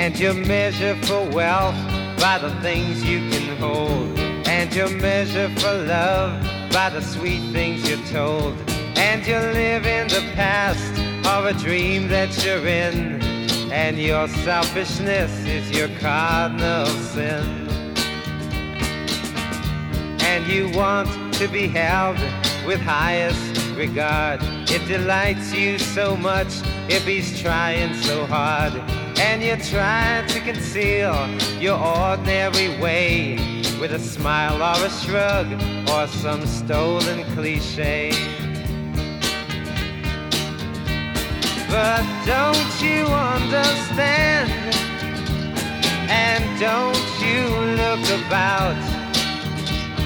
And you measure for wealth by the things you can hold. And you measure for love by the sweet things you're told. And you live in the past of a dream that you're in. And your selfishness is your cardinal sin. And you want to be held with highest regard. It delights you so much if he's trying so hard. And you try to conceal your ordinary way with a smile or a shrug or some stolen cliche. But don't you understand? And don't you look about?